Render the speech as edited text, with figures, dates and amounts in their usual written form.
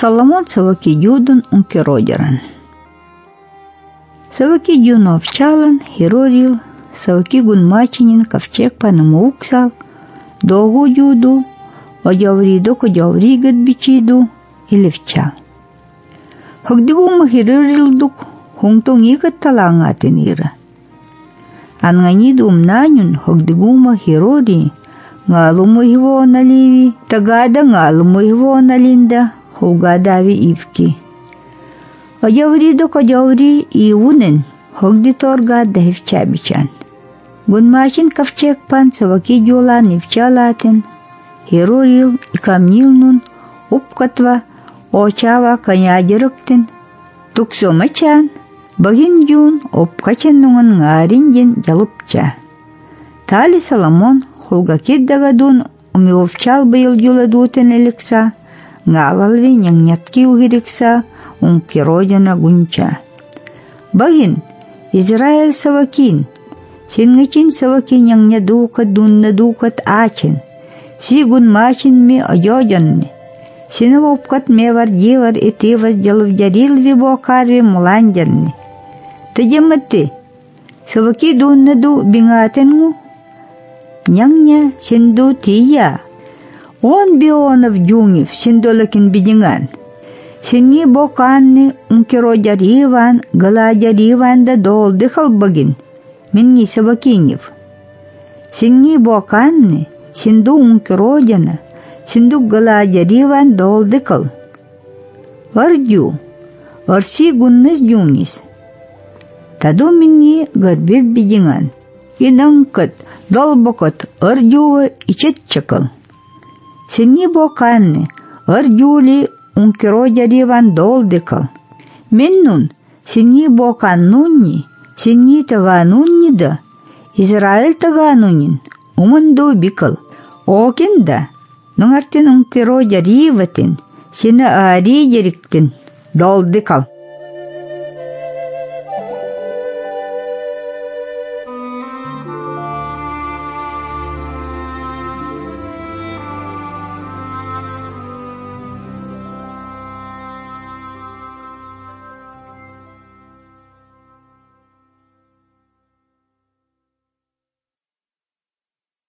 Соломон саваки дюдун ункеродеран. Саваки дюно овчалан, хирорил, саваки гунмачинин ковчег панамауксал, догу дюду, одявридо кодявригат бичиду, или вчал. Хагдигума хирорилдук, хунгтонгикат талангатинира. Анганиду умнанюн хагдигума хирори, нгалуму его наливи, тагада нгалуму его налинда, хулгадави ивки. Одявридо кодяври иунен, хогдиторга дахивчабичан. Гунмачин ковчег пан саваки дюла нивчалатен, хирорил и камнилнун, упкатва, очава канядирыктен, туксомачан, багин дюн опкаченнуңын ngarinjen жалупча. Тали Соломон хулгакиддагадун умиовчал быйыл дюла дутен элекса, нгалалви нянятки угирикса, ункиродина гунча. Багин, Израиль савакин, сингичин савакин няння дукат дунна дукат ачен, сигун мачин ми одёдянни, синова упкат мевар дивар и ты возделав жарилви бокарви муландянни. Тадематы, саваки дунна ду бингатенгу, няння синду тия, он бионов дюngив синдолакин бидинган. Синги боканни ункиродяриван, галадяриван да долдыхал багин, минги савакингив. Синги боканни, синду ункиродяна, синду галадяриван долдыхал. Ардю, арси гуннес дюнгис. Таду минги гадбир бидинган. Инанкат, долбокат, ардюва ичетчакал. Синги боканни, ардюли ункиродяриван долдыкал. Меннун, синги боканнунни, синги таганунни да, Израиль таганунин, уманду бикал. Окинда, нунгартин ункиродяриватин, сина ари яриктин, долдыкал.